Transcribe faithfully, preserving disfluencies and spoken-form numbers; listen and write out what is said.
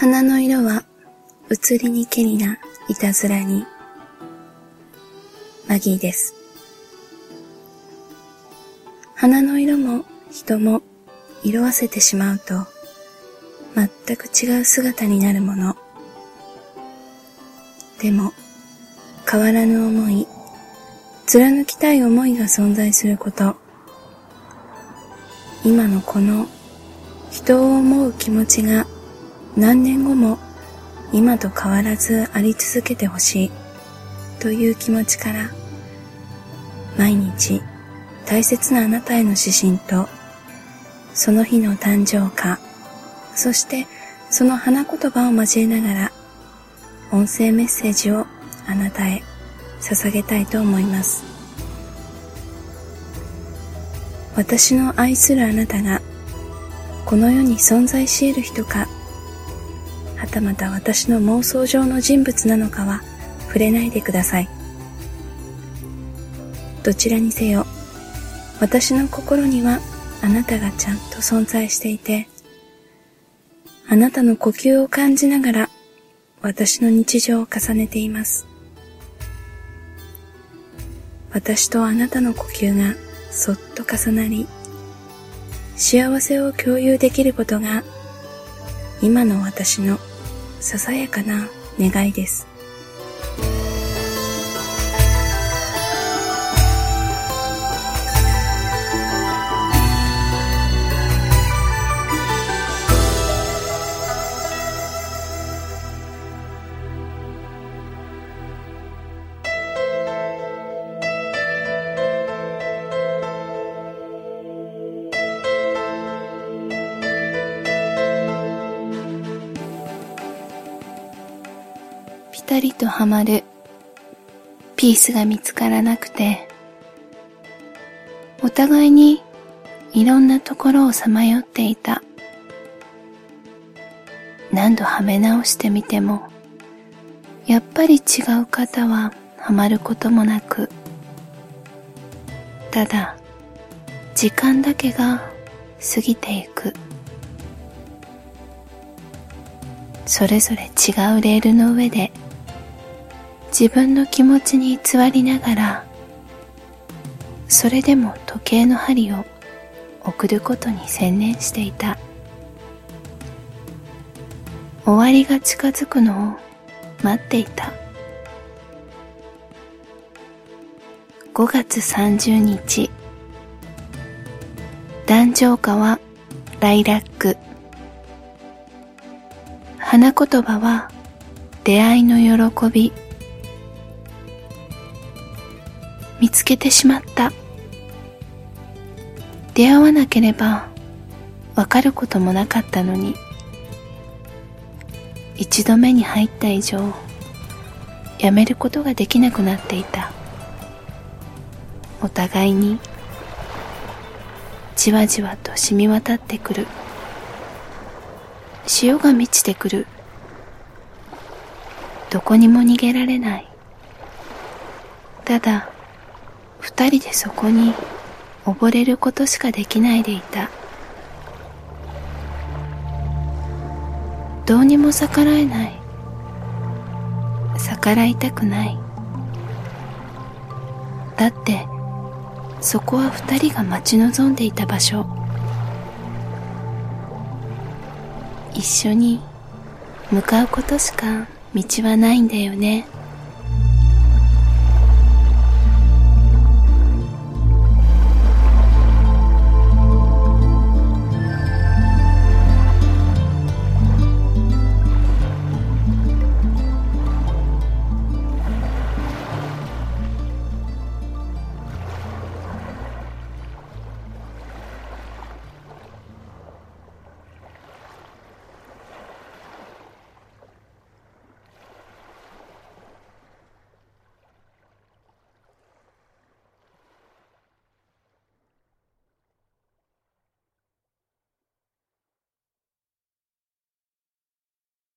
花の色は移りにけりないたずらに。マギーです。花の色も人も色あせてしまうと全く違う姿になるもの。でも変わらぬ思い、貫きたい思いが存在すること。今のこの人を思う気持ちが何年後も今と変わらずあり続けてほしいという気持ちから、毎日大切なあなたへの指針と、その日の誕生花、そしてその花言葉を交えながら音声メッセージをあなたへ捧げたいと思います。私の愛するあなたがこの世に存在し得る人か、はたまた私の妄想上の人物なのかは触れないでください。どちらにせよ、私の心にはあなたがちゃんと存在していて、あなたの呼吸を感じながら私の日常を重ねています。私とあなたの呼吸がそっと重なり、幸せを共有できることが今の私のささやかな願いです。ぴたりとはまるピースが見つからなくて、お互いにいろんなところをさまよっていた。何度はめ直してみてもやっぱり違う方ははまることもなく、ただ時間だけが過ぎていく。それぞれ違うレールの上で自分の気持ちに偽りながら、それでも時計の針を送ることに専念していた。終わりが近づくのを待っていた。ごがつさんじゅうにち、誕生花はライラック、花言葉は出会いの喜び。見つけてしまった。出会わなければわかることもなかったのに、一度目に入った以上やめることができなくなっていた。お互いにじわじわと染み渡ってくる。潮が満ちてくる。どこにも逃げられない。ただ二人でそこに溺れることしかできないでいた。どうにも逆らえない。逆らいたくない。だってそこは二人が待ち望んでいた場所。一緒に向かうことしか道はないんだよね。